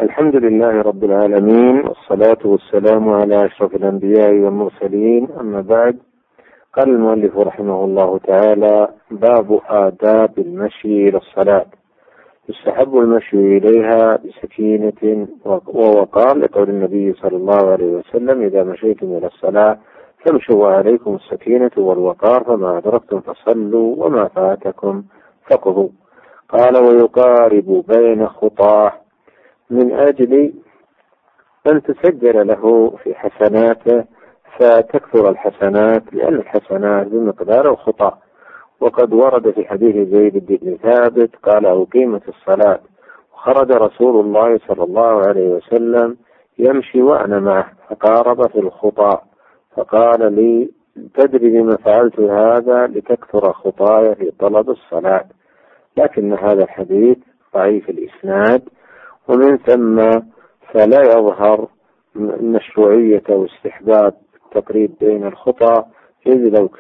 الحمد لله رب العالمين، والصلاة والسلام على أشرف الأنبياء والمرسلين، أما بعد. قال المؤلف رحمه الله تعالى: باب آداب المشي إلى الصلاة. يستحب المشي إليها بسكينة ووقار، لقول النبي صلى الله عليه وسلم: إذا مشيتم إلى الصلاة فامشوا عليكم السكينة والوقار، فما أدركتم فصلوا وما فاتكم فقضوا. قال: ويقارب بين خطاه، من أجل أن تسجل له في حسناته فتكثر الحسنات، لأن الحسنات بمقدار الخطأ. وقد ورد في حديث زيد بن ثابت قال: أقيمت الصلاة وخرج رسول الله صلى الله عليه وسلم يمشي وأنا معه، فقارب في الخطأ فقال لي: تدري لما فعلت هذا؟ لتكثر خطايا في طلب الصلاة. لكن هذا الحديث ضعيف الإسناد، ومن ثم فلا يظهر مشروعية واستحباب التقريب بين الخطى، إذ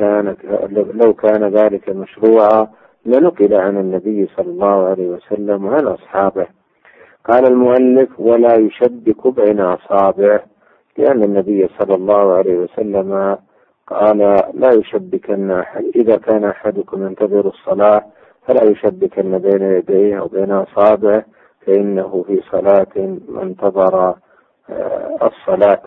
لو كان ذلك مشروعا لنقل عن النبي صلى الله عليه وسلم وعن أصحابه. قال المؤلف: ولا يشبك بين أصابعه، لأن النبي صلى الله عليه وسلم قال: لا يشبكن أحد، إذا كان أحدكم ينتظر الصلاة فلا يشبكن بين يديه أو بين أصابعه، فإنه في صلاة انتظر الصلاة.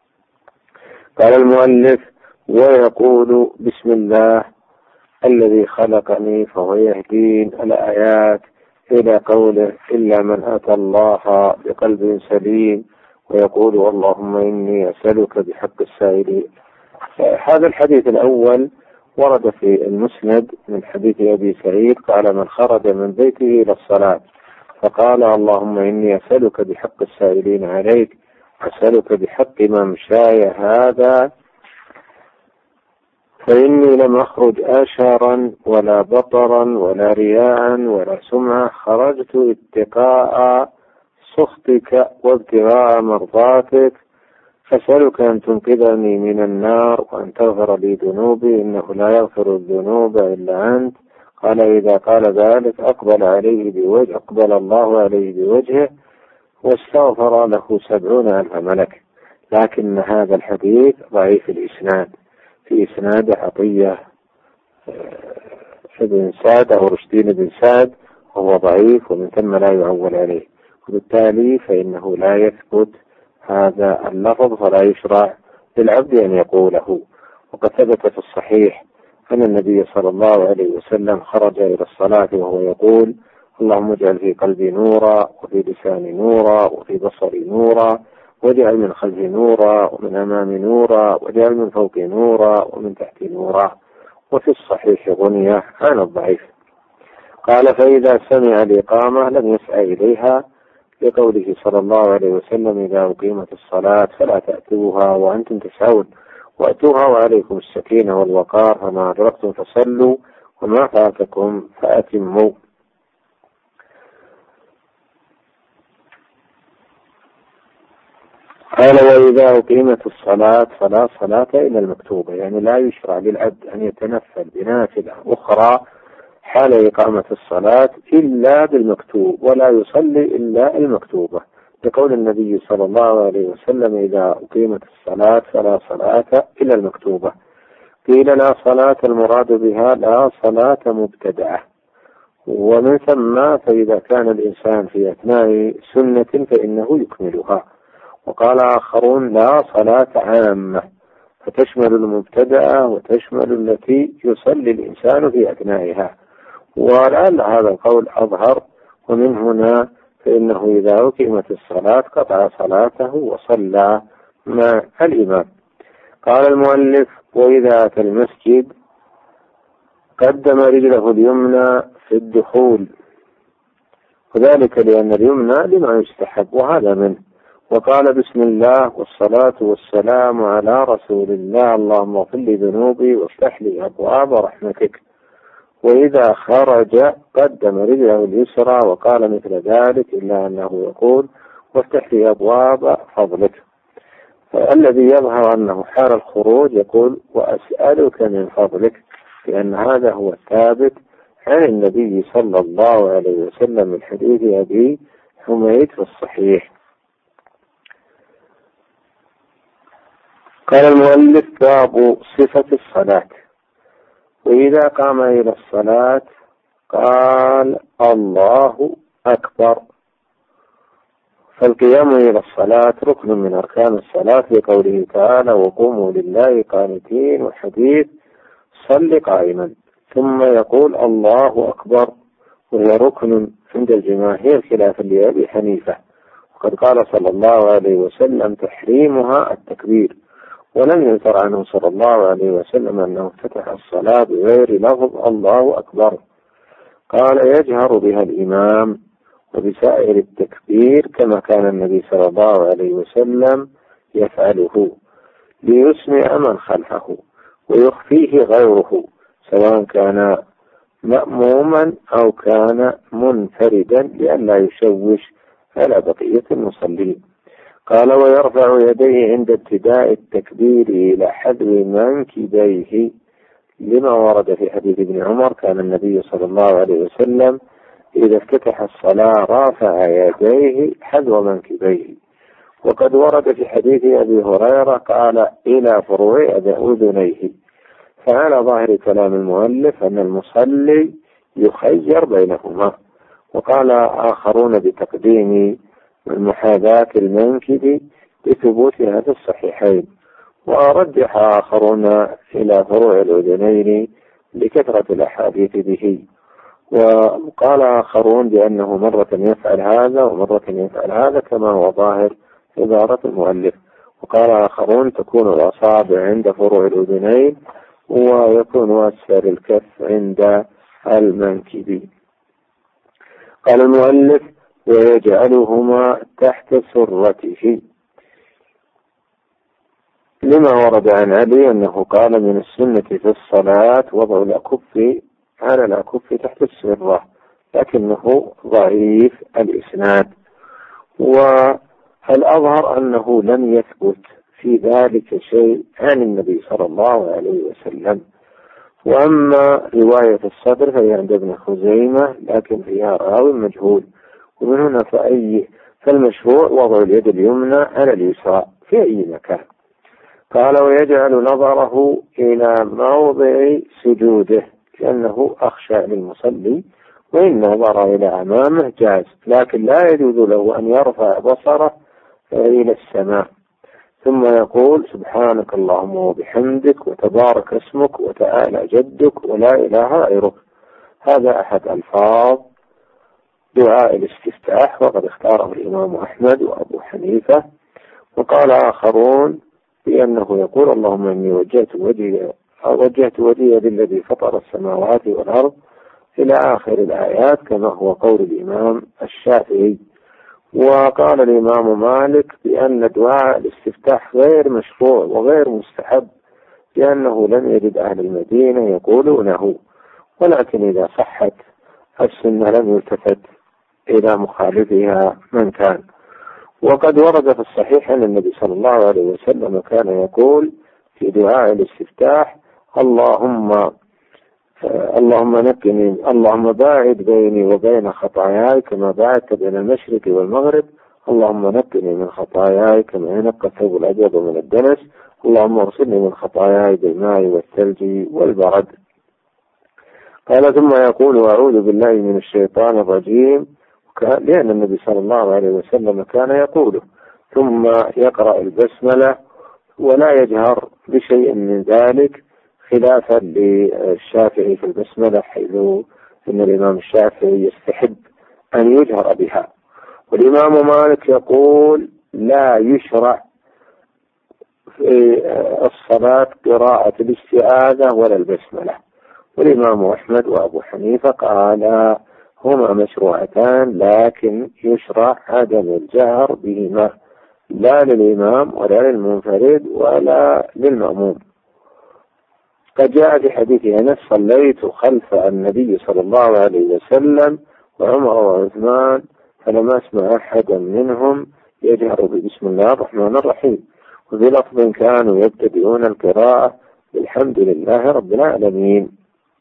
قال المؤلف: ويقول: بسم الله الذي خلقني فهو يهدين، الآيات إلى قوله: إلا من أتى الله بقلب سليم، ويقول: اللهم إني أسألك بحق السائلين. هذا الحديث الأول ورد في المسند من حديث أبي سعيد قال: من خرج من بيته إلى الصلاة فقال: اللهم إني أسألك بحق السائلين عليك، أسألك بحق ممشاي هذا، فإني لم أخرج آشارا ولا بطرا ولا رياء ولا سمعة، خرجت اتقاء سخطك وابتغاء مرضاتك، أسألك أن تنقذني من النار وأن تغفر لي ذنوبي، إنه لا يغفر الذنوب إلا أنت. قال: إذا قال ذلك أقبل الله عليه بوجهه واستغفر له 70,000 ملك. لكن هذا الحديث ضعيف الإسناد، في إسناد عطية بن سعد أو رشدين بن سعد، وهو ضعيف، ومن ثم لا يعول عليه، وبالتالي فإنه لا يثبت هذا اللفظ، فلا يشرع للعبد أن يقوله. وقد ثبت في الصحيح أن النبي صلى الله عليه وسلم خرج إلى الصلاة وهو يقول: اللهم اجعل في قلبي نورا، وفي لساني نورا، وفي بصري نورا، واجعل من خلفي نورا، ومن أمامي نورا، واجعل من فوقي نورا، ومن تحتي نورا. وفي الصحيح غنية عن الضعيف. قال: فإذا سمع الإقامة لم يسعى إليها، لقوله صلى الله عليه وسلم: إذا أقيمت الصلاة فلا تأتوها وأنتم تسعون، وأتوها وعليكم السكينة والوقار، فما أدركتم فصلوا وما فاتكم فأتموا. قال: وإذا أقيمت الصلاة فلا صلاة إلا المكتوبة، يعني لا يشرع للعبد أن يتنفل بنافلة أخرى حال إقامة الصلاة إلا بالمكتوب، ولا يصلي إلا المكتوبة، لقول النبي صلى الله عليه وسلم: إذا أقيمت الصلاة فلا صلاة إلا المكتوبة. قيل: لا صلاة المراد بها لا صلاة مبتدعة، ومن ثم فإذا كان الإنسان في أثناء سنة فإنه يكملها. وقال آخرون: لا صلاة عامة، فتشمل المبتدعة وتشمل التي يصلي الإنسان في أثنائها. ولعل هذا القول أظهر، ومن هنا فإنه إذا أقيمت الصلاة قطع صلاته وصلى مع الإمام. قال المؤلف: وإذا أتى المسجد قدم رجله اليمنى في الدخول، وذلك لأن اليمنى لما يستحب، وهذا منه. وقال: بسم الله والصلاة والسلام على رسول الله، اللهم اغفر لي ذنوبي وافتح لي أبواب رحمتك. وإذا خرج قدم رجله اليسرى وقال مثل ذلك، إلا أنه يقول: وافتح لي أبواب فضلك. فالذي يظهر أنه حال الخروج يقول: وأسألك من فضلك، لأن هذا هو الثابت عن النبي صلى الله عليه وسلم من حديث أبي حميد في الصحيح. قال المؤلف: باب صفة الصلاة. وإذا قام إلى الصلاة قال: الله أكبر. فالقيام إلى الصلاة ركن من أركان الصلاة لقوله تعالى: وقوموا لله قانتين، وحديث: صل قائما. ثم يقول: الله أكبر، وهي ركن عند الجماهير خلافا لأبي حنيفة، وقد قال صلى الله عليه وسلم: تحريمها التكبير. ولم يذكر عنه صلى الله عليه وسلم أنه افتتح الصلاة بغير لفظ الله أكبر. قال: يجهر بها الإمام وبسائر التكبير كما كان النبي صلى الله عليه وسلم يفعله ليسمع من خلفه، ويخفيه غيره سواء كان مأموما أو كان منفردا لئلا يشوش على بقية المصلين. قال: ويرفع يديه عند ابتداء التكبير إلى حذو منكبيه، لما ورد في حديث ابن عمر: كان النبي صلى الله عليه وسلم إذا افتتح الصلاة رافع يديه حذو منكبيه. وقد ورد في حديث أبي هريرة قال: إلى فروع أذنيه. فعلى ظاهر كلام المؤلف أن المصلي يخير بينهما. وقال آخرون بتقديم المحاذاة المنكب لثبوتها في الصحيحين، ورجح آخرون إلى فروع الأذنين لكثرة الأحاديث به. وقال آخرون بأنه مرة يفعل هذا ومرة يفعل هذا كما هو ظاهر عبارة المؤلف. وقال آخرون تكون الأصابع عند فروع الأذنين ويكون أسفل الكف عند المنكب. قال المؤلف: ويجعلهما تحت سرته، لما ورد عن علي أنه قال: من السنة في الصلاة وضع الأكف على الأكف تحت السرة، لكنه ضعيف الإسناد. والأظهر أنه لم يثبت في ذلك شيء عن النبي صلى الله عليه وسلم. وأما رواية الصدر فهي عند ابن خزيمة لكن فيها راوي مجهول، ومن هنا فالمشروع وضع اليد اليمنى على اليسرى في أي مكان. قال: ويجعل نظره إلى موضع سجوده لأنه أخشى للمصلي، وإن نظر إلى أمامه جاز، لكن لا يجوز له أن يرفع بصره إلى السماء ثم يقول: سبحانك اللهم وبحمدك وتبارك اسمك وتعالى جدك ولا إله غيرك. هذا أحد ألفاظ دعاء الاستفتاح، وقد اختاره الإمام أحمد وأبو حنيفة. وقال آخرون بأنه يقول: اللهم إني وجهت وجهي للذي فطر السماوات والأرض إلى آخر الآيات، كما هو قول الإمام الشافعي. وقال الإمام مالك بأن دعاء الاستفتاح غير مشروع وغير مستحب، لأنه لم يجد أهل المدينة يقولونه، ولكن إذا صحت السنة لم يلتفت إلى مخالفها من كان. وقد ورد في الصحيح أن النبي صلى الله عليه وسلم كان يقول في دعاء الاستفتاح: اللهم نقني، اللهم باعد بيني وبين خطاياي كما باعدت بين المشرق والمغرب، اللهم نقني من خطاياي كما ينقى الثوب الأبيض من الدنس، اللهم اغسلني من خطاياي بالماء والثلج والبرد. قال: ثم يقول: أعوذ بالله من الشيطان الرجيم، لأن النبي صلى الله عليه وسلم كان يقوله. ثم يقرأ البسملة ولا يجهر بشيء من ذلك، خلافا للشافعي في البسملة، حيث أن الإمام الشافعي يستحب أن يجهر بها. والإمام مالك يقول: لا يشرع في الصلاة قراءة الاستعاذة ولا البسملة. والإمام أحمد وأبو حنيفة قال: هما مشروعتان، لكن يشرع عدم الجهر بهما، لا للإمام ولا للمنفرد ولا للمأموم. قد جاء في حديث أنس: صليت خلف النبي صلى الله عليه وسلم وعمر وعثمان فلم أسمع أحدا منهم يجهر بسم الله الرحمن الرحيم. وفي لفظ: كانوا يبتدئون القراءة بالحمد لله رب العالمين.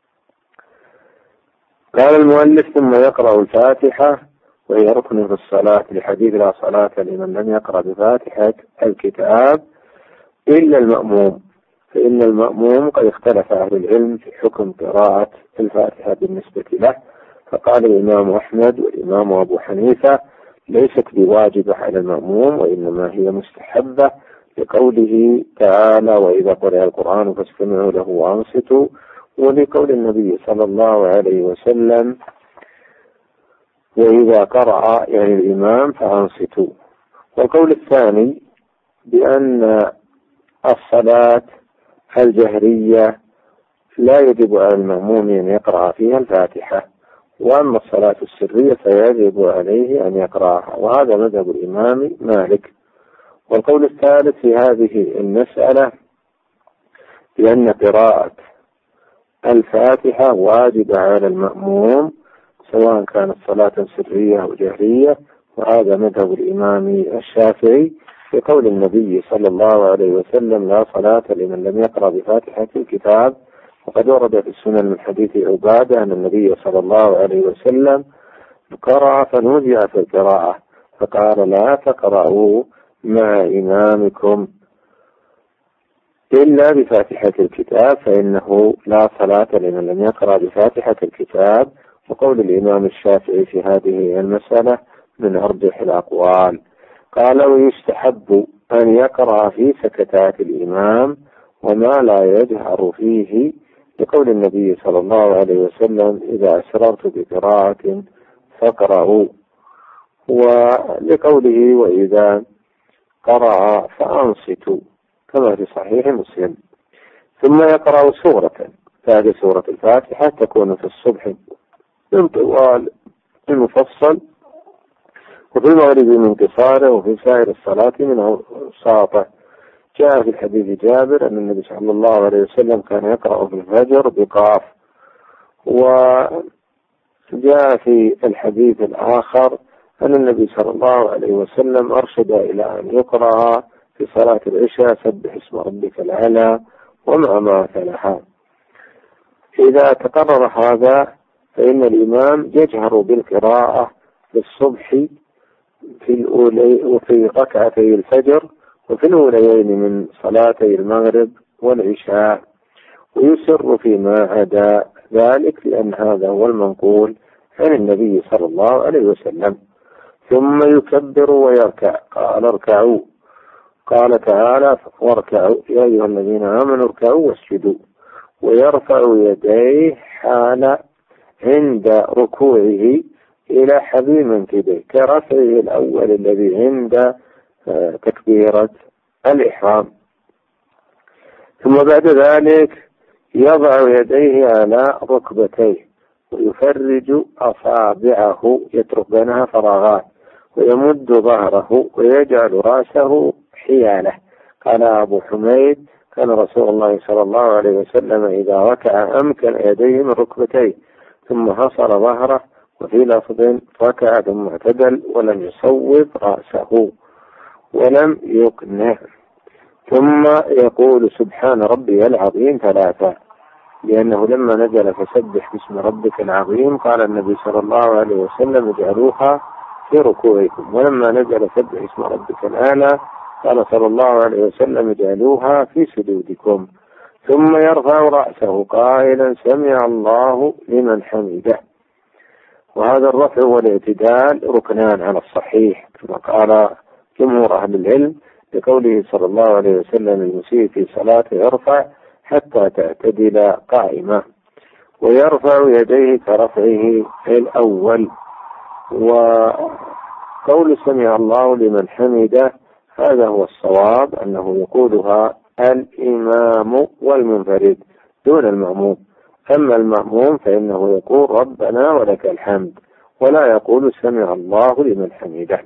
قال المؤلف: ثم يقرأ الفاتحة وهي ركن في الصلاة، لحديث: لا صلاة لمن لم يقرأ بفاتحة الكتاب. إلا المأموم، فإن المأموم قد اختلف أهل العلم في حكم قراءة الفاتحة بالنسبة له، فقال الإمام أحمد والإمام أبو حنيفة ليست بواجبة على المأموم، وإنما هي مستحبة، لقوله تعالى وإذا قرئ القرآن فاستمعوا له وأنصتوا، ولقول النبي صلى الله عليه وسلم وإذا قرأ يعني الإمام فأنصتوا. والقول الثاني بأن الصلاة الجهرية لا يجب على المأموم أن يقرأ فيها الفاتحة، وأما الصلاة السرية فيجب عليه أن يقرأها، وهذا مذهب الإمام مالك. والقول الثالث في هذه المسألة بأن قراءة الفاتحة واجبة على المأموم سواء كانت صلاة سرية أو جهرية، وهذا مذهب الإمام الشافعي في قول النبي صلى الله عليه وسلم لا صلاة لمن لم يقرأ بفاتحة الكتاب. وقد ورد في السنن من حديث عبادة أن النبي صلى الله عليه وسلم قرأ فنودع في القراءة فقال لا تقرأوا مع إمامكم إلا بفاتحة الكتاب فإنه لا صلاة لمن لم يقرأ بفاتحة الكتاب. وقول الإمام الشافعي في هذه المسألة من أرجح الأقوال. قال ويستحب أن يقرأ في سكتات الإمام وما لا يجهر فيه، لقول النبي صلى الله عليه وسلم إذا أسررت بقراءة فاقرأوا، ولقوله وإذا قرأ فأنصتوا كما في صحيح مسلم. ثم يقرأ سورة، هذه سورة الفاتحة تكون في الصبح من طوال المفصل، وفي المغرب من قصاره، وفي سائر الصلاة من أوساطه. جاء في الحديث جابر أن النبي صلى الله عليه وسلم كان يقرأ في الفجر بقاف، وجاء في الحديث الآخر أن النبي صلى الله عليه وسلم أرشد إلى أن يقرأ في صلاة العشاء سبح اسم ربك الأعلى ومع ما تلها. إذا تقرر هذا فإن الإمام يجهر بالقراءة بالصبح في الأولى وفي ركعتي الفجر وفي الأوليين من صلاتي المغرب والعشاء، ويسر فيما عدا ذلك لأن هذا هو المنقول عن النبي صلى الله عليه وسلم. ثم يكبر ويركع، قال اركعوا، قال تعالى واركعوا يا أيها الذين آمنوا اركعوا واسجدوا، ويرفع يديه حال عند ركوعه إلى حذو منكبيه كرفعه الأول الذي عند تكبيرة الإحرام. ثم بعد ذلك يضع يديه على ركبتيه ويفرج أصابعه يترك بينها فراغات، ويمد ظهره ويجعل رأسه حياله. قال أبو حميد كان رسول الله صلى الله عليه وسلم إذا ركع أمكن يديه من ركبتيه ثم حصر ظهره، وفي لفظ ركع ثم اعتدل ولم يصوب رأسه ولم يقنع، ثم يقول سبحان ربي العظيم ثلاثة، لأنه لما نزل فسبح باسم ربك العظيم قال النبي صلى الله عليه وسلم اجعلوها في ركوعكم، ولما نزل سبح اسم ربك الأعلى قال صلى الله عليه وسلم اجعلوها في سجودكم. ثم يرفع رأسه قائلا سمع الله لمن حمده. وهذا الرفع والاعتدال ركنان على الصحيح كما قال جمهور أهل العلم، لقوله صلى الله عليه وسلم المسيء في صلاته يرفع حتى تعتدل قائمة، ويرفع يديه كرفعه الأول. وقول سمع الله لمن حمده هذا هو الصواب، أنه يقولها الإمام والمنفرد دون المأموم. أما المأموم فإنه يقول ربنا ولك الحمد، ولا يقول سمع الله لمن حمده.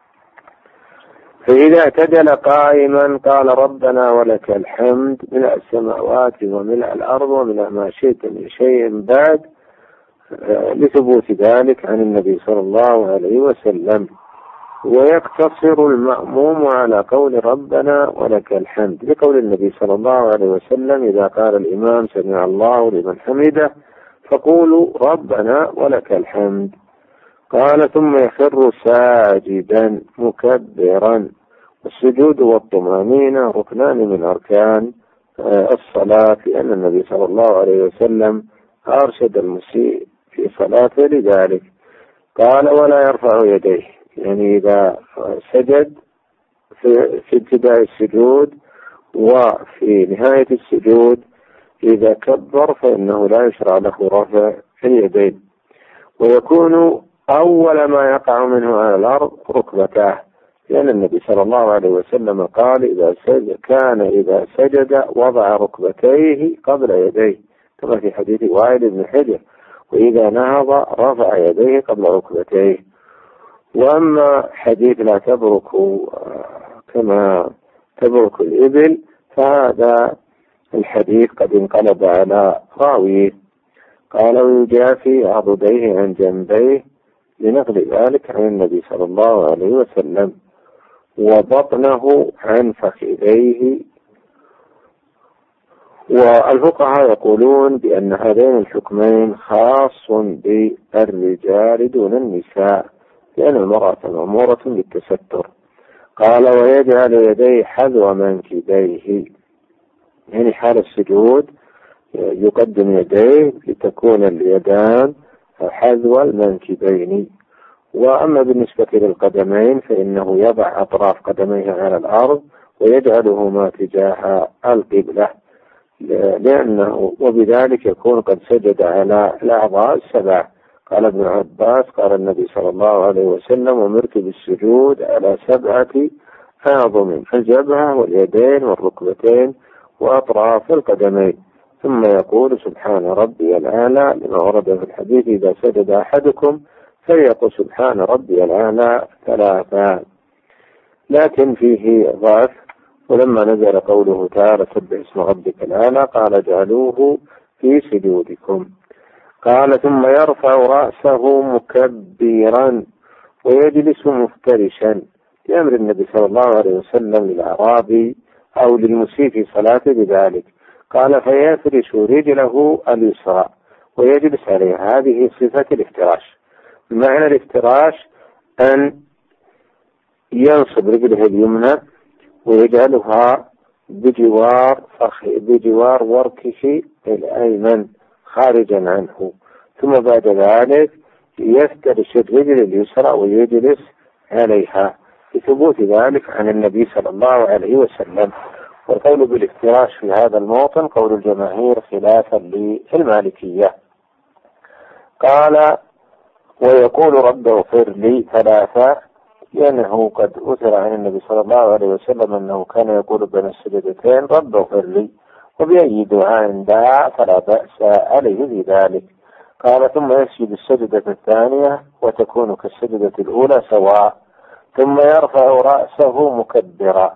فإذا اعتدل قائما قال ربنا ولك الحمد ملء السماوات وملء الأرض وملء ما شئت من شيء بعد، لثبوت ذلك عن النبي صلى الله عليه وسلم. ويقتصر المأموم على قول ربنا ولك الحمد، لقول النبي صلى الله عليه وسلم إذا قال الإمام سمع الله لمن حمده فقولوا ربنا ولك الحمد. قال ثم يخر ساجدا مكبرا، السجود والطمأنينة ركنان من أركان الصلاة، لأن النبي صلى الله عليه وسلم أرشد المسيء في صلاته لذلك. قال ولا يرفع يديه، يعني إذا سجد في ابتداء السجود وفي نهاية السجود إذا كبر فإنه لا يشرع له رفع اليدين، ويكون أول ما يقع منه على الأرض ركبتاه، لأن النبي صلى الله عليه وسلم قال إذا سجد وضع ركبتيه قبل يديه، كما في حديث وائل بن حجر، وإذا نهض رفع يديه قبل ركبتيه. وأما حديث لا تبرك كما تبرك الإبل فهذا الحديث قد انقلب على راويه. قال ويجافي عضديه عن جنبيه لنقل ذلك عن النبي صلى الله عليه وسلم، وبطنه عن فخذيه. والفقهاء يقولون بأن هذين الحكمين خاص بالرجال دون النساء، لأن المرأة مأمورة بالتستر. قال ويجعل يديه حذو منكبيه، يعني حال السجود يقدم يديه لتكون اليدان حذو المنكبين. وأما بالنسبة للقدمين فإنه يضع أطراف قدميه على الأرض ويجعلهما تجاه القبلة، لأنه وبذلك يكون قد سجد على الأعضاء السبع. قال ابن عباس قال النبي صلى الله عليه وسلم أمرت بالسجود على 7 أعظم: الجبهة واليدين والركبتين وأطراف القدمين. ثم يقول سبحان ربي الأعلى، لما ورد في الحديث إذا سجد أحدكم فليقل سبحان ربي الأعلى 3. لكن فيه ضعف، ولما نزل قوله تعالى سبح اسم ربك الأعلى قال اجعلوه في سجودكم. قال ثم يرفع رأسه مكبرا ويجلس مفترشا، لأمر النبي صلى الله عليه وسلم للأعرابي أو للمسيء في صلاته بذلك. قال فيفرش رجله اليسرى ويجلس عليها، هذه صفة الافتراش. معنى الافتراش أن ينصب رجله اليمنى ويجعلها بجوار وركه الأيمن خارجا عنه، ثم بعد ذلك يفترش الرجل اليسرى ويجلس عليها، لثبوت ذلك عن النبي صلى الله عليه وسلم. والقول بالافتراش في هذا الموطن قول الجماهير خلافا للمالكية. قال ويقول رب اغفر لي 3، لأنه قد أثر عن النبي صلى الله عليه وسلم أنه كان يقول بين السجدتين رب اغفر لي، وبأي دعاء دعا فلا بأس عليه بذلك. قال ثم يسجد السجدة الثانية وتكون كالسجدة الأولى سواء، ثم يرفع رأسه مكبرا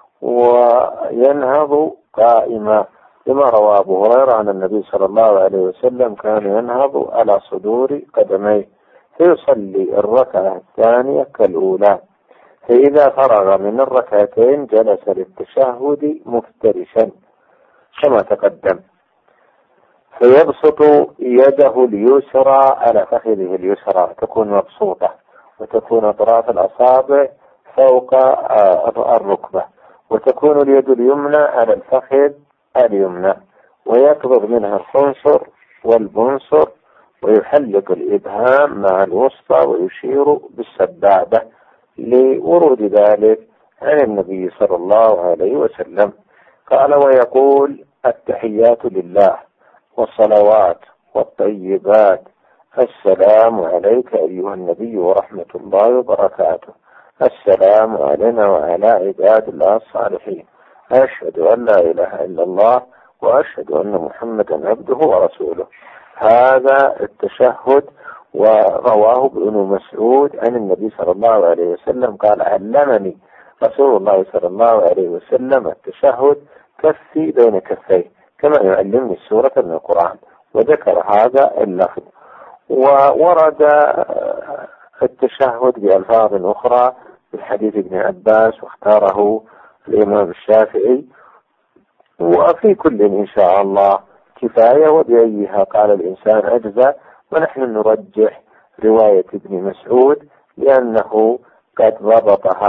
وينهض قائما، لما روى أبو هريرة عن النبي صلى الله عليه وسلم كان ينهض على صدور قدميه، فيصلي الركعة الثانية كالأولى، فإذا فرغ من الركعتين جلس للتشهد مفترشا كما تقدم، فيبسط يده اليسرى على فخذه اليسرى تكون مبسوطة، وتكون أطراف الأصابع فوق الركبة، وتكون اليد اليمنى على الفخذ اليمنى، ويقبض منها الخنصر والبنصر، ويحلق الإبهام مع الوسطى ويشير بالسبابة، لورود ذلك عن النبي صلى الله عليه وسلم. قال ويقول التحيات لله والصلوات والطيبات السلام عليك أيها النبي ورحمة الله وبركاته، السلام علينا وعلى عباد الله الصالحين، أشهد أن لا إله إلا الله وأشهد أن محمدا عبده ورسوله. هذا التشهد، ورواه ابن مسعود عن النبي صلى الله عليه وسلم قال علمني رسول الله صلى الله عليه وسلم التشهد كفي بين كفيه كما يعلمني السورة من القرآن، وذكر هذا اللفظ. وورد التشهد بألفاظ أخرى في حديث ابن عباس واختاره الإمام الشافعي، وفي كل إن شاء الله كفاية، وبأيها قال الإنسان أجزى. ونحن نرجح رواية ابن مسعود لأنه قد ضبطها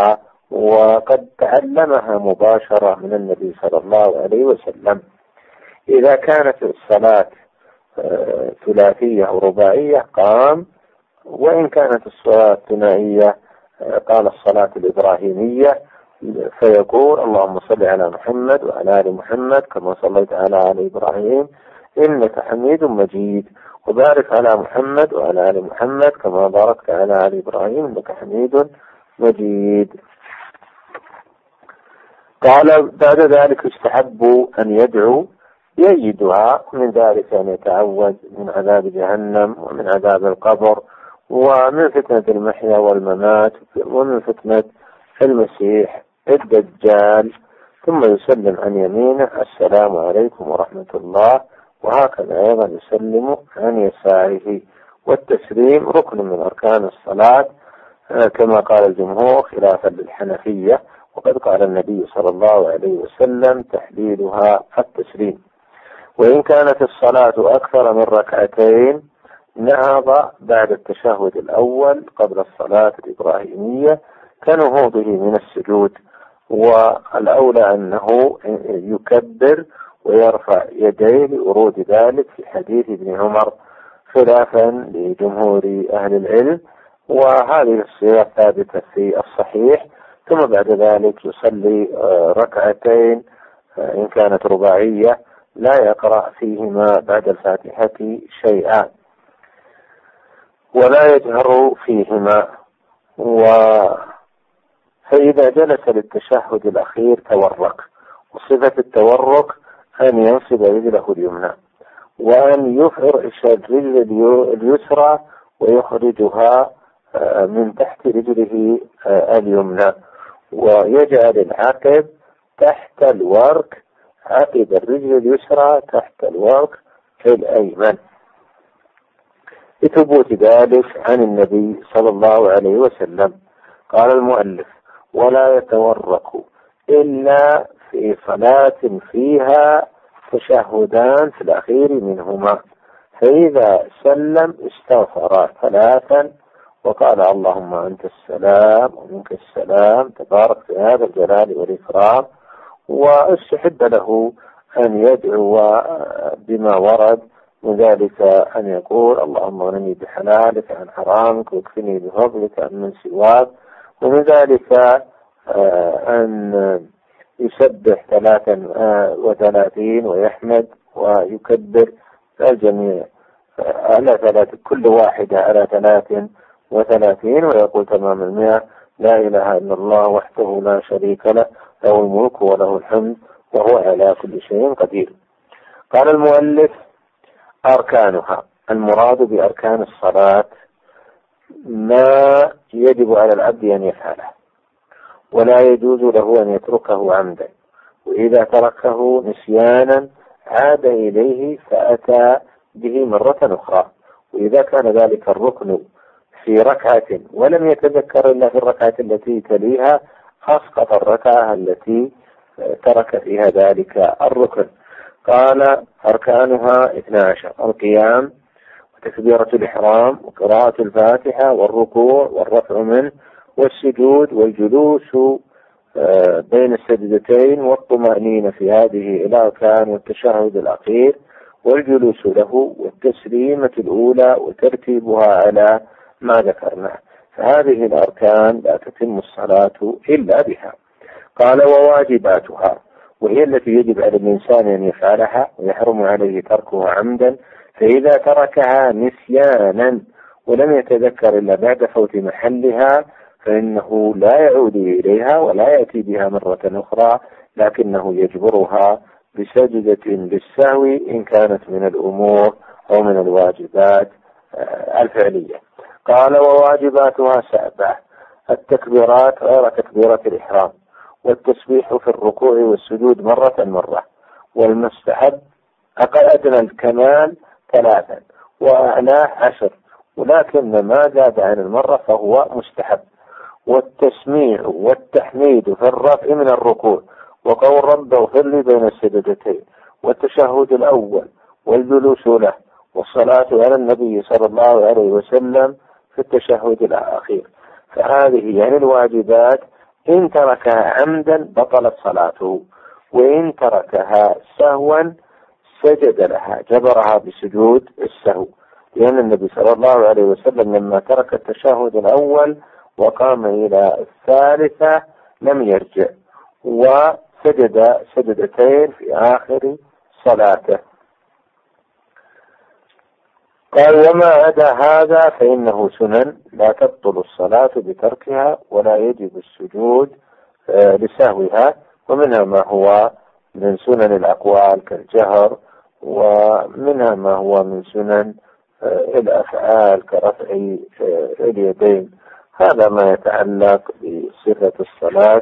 وقد تعلمها مباشرة من النبي صلى الله عليه وسلم. إذا كانت الصلاة ثلاثية أو رباعية قام، وإن كانت الصلاة ثنائية قال الصلاة الإبراهيمية، فيقول اللهم صل على محمد وعلى آل محمد كما صليت على آل إبراهيم إنك حميد مجيد، وبارك على محمد وعلى آل محمد كما باركت على آل إبراهيم إنك حميد مجيد. قال بعد ذلك يستحب أن يدعو بأي دعاء، من ذلك أن يتعوذ من عذاب جهنم ومن عذاب القبر ومن فتنة المحيا والممات ومن فتنة المسيح الدجال، ثم يسلم عن يمينه السلام عليكم ورحمة الله، وهكذا أيضا يسلم عن يساره. والتسليم ركن من أركان الصلاة كما قال الجمهور خلافا للحنفية، وقد قال النبي صلى الله عليه وسلم تحليلها التسليم. وإن كانت الصلاة أكثر من ركعتين نهض بعد التشهد الأول قبل الصلاة الإبراهيمية كنهوضه من السجود، والأولى أنه يكبر ويرفع يديه لورود ذلك في حديث ابن عمر خلافا لجمهور أهل العلم، وهذه الصيغة ثابتة في الصحيح. ثم بعد ذلك يصلي ركعتين إن كانت رباعية لا يقرأ فيهما بعد الفاتحة شيئا ولا يجهر فيهما. فإذا جلس للتشهد الأخير تورك، وصفة التورك أن ينصب رجله اليمنى وأن يفرش الرجل اليسرى ويخرجها من تحت رجله اليمنى، ويجعل العقب تحت الورك، عقب الرجل اليسرى تحت الورك الأيمن، لثبوت ذلك عن النبي صلى الله عليه وسلم. قال المؤلف ولا يتورك إلا في صلاة فيها تشهدان في الأخير منهما، فإذا سلم استغفر ثلاثا وقال اللهم أنت السلام ومنك السلام تبارك في هذا الجلال والإكرام، واستحب له أن يدعو بما ورد، من ذلك أن يقول اللهم اغنني بحلالك عن حرامك واكفني بفضلك عن من سواك، ومن ذلك أن يسبح 33 ويحمد ويكبر الجميع على كل واحدة على 33 ويقول تمام 100 لا إله إلا الله وحده لا شريك له له الملك وله الحمد وهو على كل شيء قدير. قال المؤلف أركانها، المراد بأركان الصلاة ما يجب على العبد أن يفعله ولا يجوز له أن يتركه عمدا، وإذا تركه نسيانا عاد إليه فأتى به مرة أخرى، وإذا كان ذلك الركن في ركعة ولم يتذكر إلا في الركعة التي تليها أسقط الركعة التي ترك فيها ذلك الركن. قال أركانها 12: القيام وتكبيرة الإحرام وقراءة الفاتحة والركوع والرفع منه والسجود والجلوس بين السجدتين والطمأنينة في هذه الأركان والتشهد الأخير والجلوس له والتسليمة الأولى وترتيبها على ما ذكرناه، فهذه الأركان لا تتم الصلاة إلا بها. قال وواجباتها، وهي التي يجب على الإنسان أن يفعلها ويحرم عليه تركها عمدا، فإذا تركها نسيانا ولم يتذكر إلا بعد فوت محلها فإنه لا يعود إليها ولا يأتي بها مرة أخرى، لكنه يجبرها بسجدة للسهو إن كانت من الأمور أو من الواجبات الفعلية. قال وواجباتها 7: التكبيرات غير تكبيرة الإحرام، والتسبيح في الركوع والسجود مرة، والمستحب أدنى الكمال 3 وأعلاه 10، ولكن ما زاد عن المرة فهو مستحب. والتسميع والتحميد في الرفع من الركوع وقول رب اغفر لي بين السجدتين والتشهد الأول والجلوس له والصلاة على النبي صلى الله عليه وسلم في التشهد الأخير، فهذه يعني الواجبات إن تركها عمدا بطلت صلاته، وإن تركها سهوا سجد لها، جبرها بسجود السهو، لأن النبي صلى الله عليه وسلم لما ترك التشهد الأول وقام إلى الثالثة لم يرجع، وسجد سجدتين في آخر صلاته. قال: وما عدا هذا فإنه سنن لا تبطل الصلاة بتركها، ولا يجب السجود لسهوها، ومنها ما هو من سنن الأقوال كالجهر، ومنها ما هو من سنن الأفعال كرفع اليدين. هذا ما يتعلق بصفة الصلاة،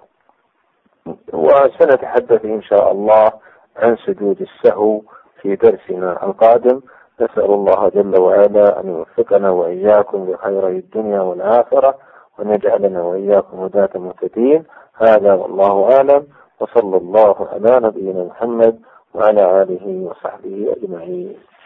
وسنتحدث إن شاء الله عن سجود السهو في درسنا القادم. نسأل الله جل وعلا أن يوفقنا وإياكم لخير الدنيا والآخرة، وأن يجعلنا وإياكم هداة مهتدين. هذا والله أعلم، وصلى الله على نبينا محمد وعلى آله وصحبه أجمعين.